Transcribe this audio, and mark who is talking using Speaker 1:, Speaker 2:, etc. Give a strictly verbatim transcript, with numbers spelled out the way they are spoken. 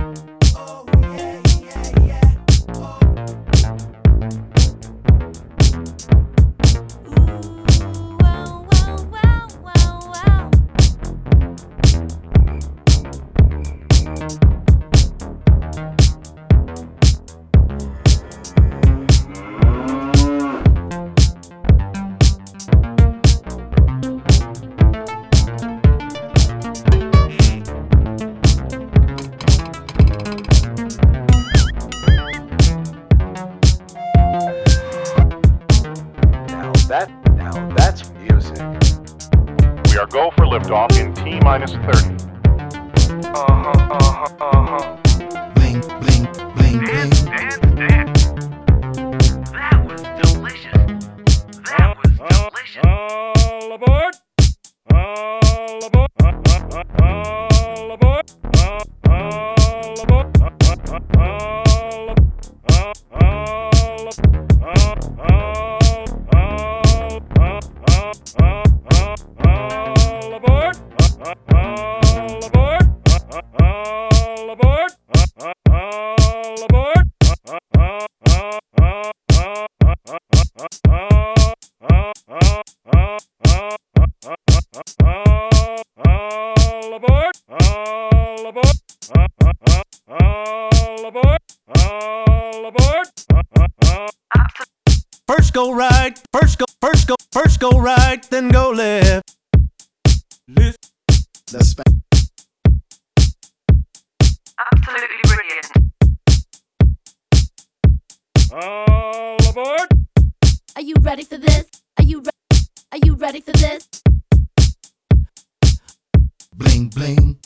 Speaker 1: Oh yeah, yeah, yeah. Oh. Ooh, wow, wow, wow, wow, wow.
Speaker 2: That, now that's music.
Speaker 3: We are go for liftoff in T minus thirty.
Speaker 2: Uh-huh, uh-huh, uh-huh.
Speaker 4: Bling, bling, bling, bling.
Speaker 5: Dance, dance. That was delicious. That was delicious.
Speaker 6: All aboard! All aboard! All aboard! All aboard! All aboard! All aboard! All aboard! All aboard! All aboard! All aboard! All aboard! All aboard!
Speaker 4: First go right, first go, first go, first go right, then go left. Left. The spa-
Speaker 5: Absolutely brilliant.
Speaker 6: All aboard!
Speaker 1: Are you ready for this? Are you re- Are you ready for this?
Speaker 4: Bling, bling.